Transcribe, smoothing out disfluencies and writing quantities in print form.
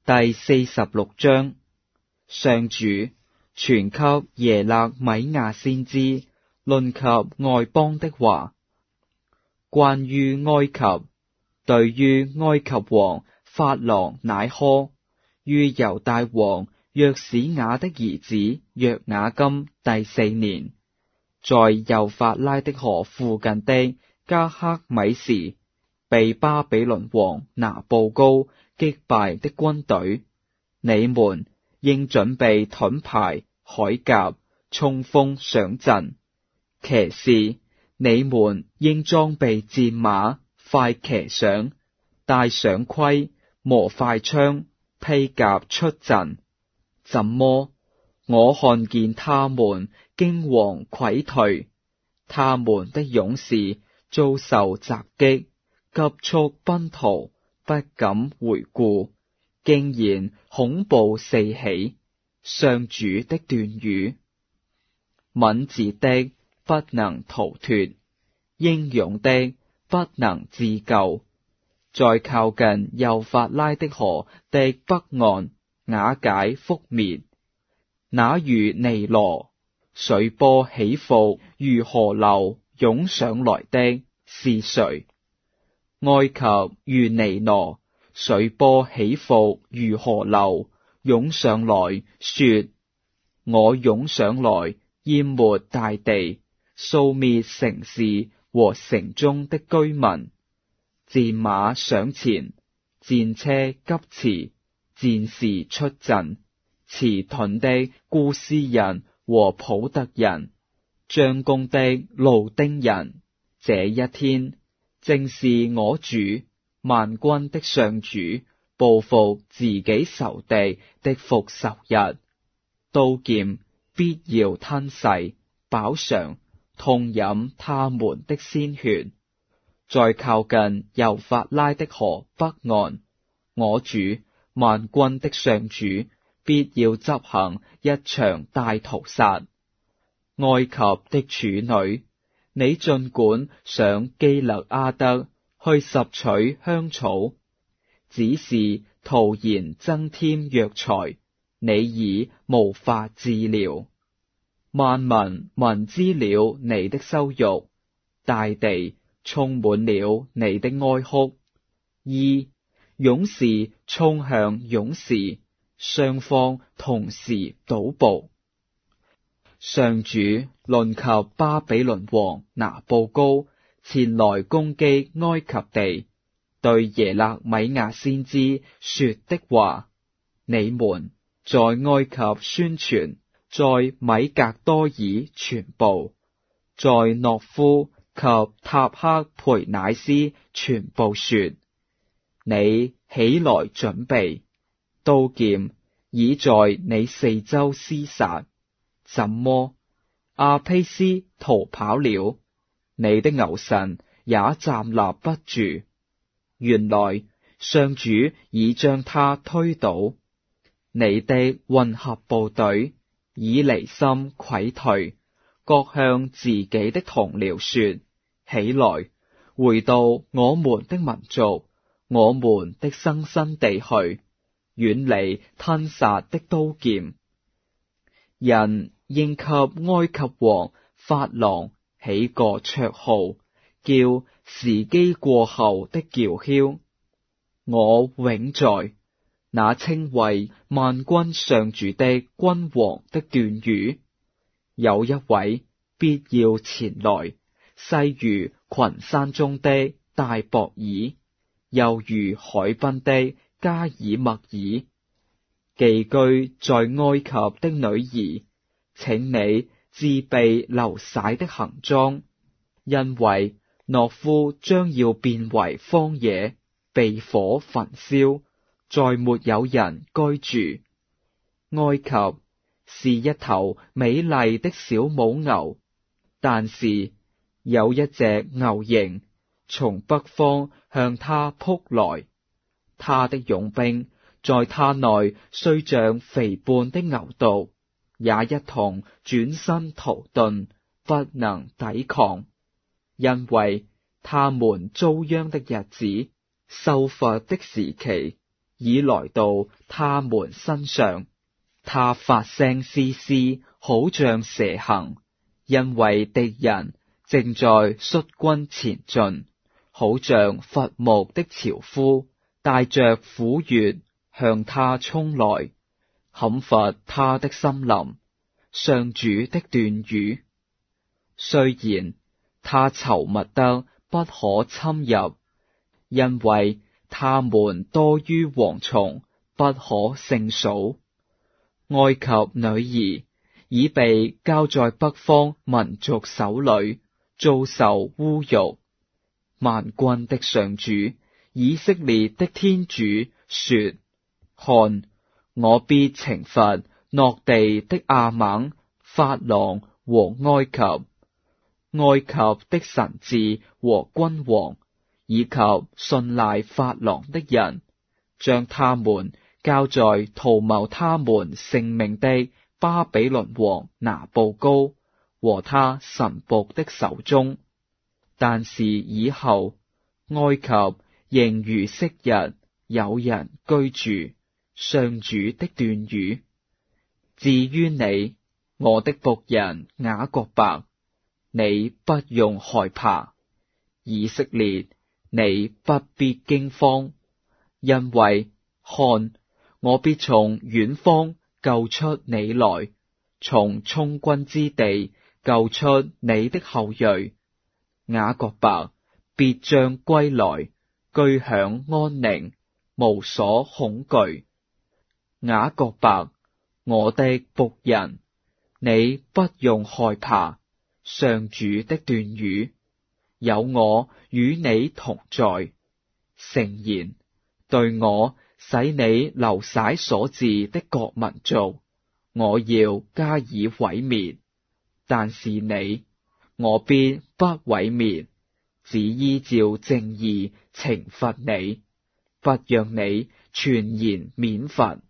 第46章，上主傳給耶肋米亞先知論及外邦的話。關於埃及，對於埃及王法郎乃苛，於猶大王約史雅的兒子約雅金第4年，在幼發拉的河附近的加克米時，被巴比倫王拿布高擊敗的軍隊，你們應準備盾牌、鎧甲、衝鋒上陣。騎士，你們應裝備戰馬，快騎上，帶上盔，磨快槍，披甲出陣。怎麼，我看見他們驚惶潰退，他們的勇士遭受襲擊，急速奔逃，不敢回顧，竟然恐怖四起。上主的斷語。敏捷的不能逃脫，英勇的不能自救。在靠近幼發拉的河的北岸瓦解覆滅。那如尼羅，水波起伏如河流湧上來的是誰？埃及如尼羅，水波起伏如河流湧上來，說：我湧上來淹沒大地，掃滅城市和城中的居民。戰馬上前，戰車急馳，戰士出陣，持盾的烏斯人和普特人，張弓的路丁人。這一天，正是我主萬軍的上主報復自己仇敵的復仇日。刀劍必要吞噬、飽嘗、痛飲他們的鮮血。在靠近幼發拉的河北岸，我主萬軍的上主必要執行一場大屠殺。埃及的處女，你儘管上基勒阿德去拾取香草，只是徒然增添藥材，你已無法治療。萬民聞知了你的羞辱，大地充滿了你的哀哭。勇士衝向勇士，雙方同時倒步。上主論及巴比倫王拿布高前來攻擊埃及地，對耶肋米亞先知說的話：你們在埃及宣傳，在米格多爾傳報，在諾夫及塔克培乃斯傳報說：你起來準備，刀劍已在你四周廝殺。怎麼，阿丕斯逃跑了？你的牛臣也站立不住。原來上主已將他推倒。你的混合部隊已離心潰退，各向自己的同僚說：起來，回到我們的民族，我們的生身地去，遠離吞殺的刀劍。人應給埃及王法郎起個綽號，叫時機過後的叫囂。我永在，那稱為萬軍上主的君王的斷語。有一位必要前來，勢如群山中的大博爾，又如海濱的加爾默爾。寄居在埃及的女兒，請你自備流徙的行裝，因為諾夫將要變為荒野，被火焚燒，再沒有人居住。埃及是一頭美麗的小母牛，但是有一隻牛蠅從北方向他撲來，他的勇兵在他內雖像肥胖的牛犢，也一同轉身逃遁，不能抵抗，因為他們遭殃的日子、受罰的時期已來到他們身上。他發聲嘶嘶，好像蛇行，因為敵人正在率軍前進，好像伐木的樵夫帶着斧鉞向他衝來，砍伐他的森林。上主的斷語。雖然他稠密得不可侵入，因為他們多於蝗蟲，不可勝數。埃及女兒已被交在北方民族手裏，遭受侮辱。萬軍的上主，以色列的天主說：看，我必懲罰諾地的亞猛、法郎和埃及，埃及的臣治和君王，以及信賴法郎的人，將他們交在圖謀他們性命的巴比倫王拿布高和他臣僕的手中。但是以後，埃及仍如昔日有人居住。上主的斷語。至於你，我的僕人雅各伯，你不用害怕；以色列，你不必驚慌，因為看，我必從遠方救出你來，從充軍之地救出你的後裔。雅各伯必將歸來，居享安寧，無所恐懼。雅各伯，我的僕人，你不用害怕。上主的斷語。有我與你同在。誠然，對我使你流徙所至的各民族，我要加以毀滅。但是你，我必不毀滅，只依照正義懲罰你，不讓你全然免罰。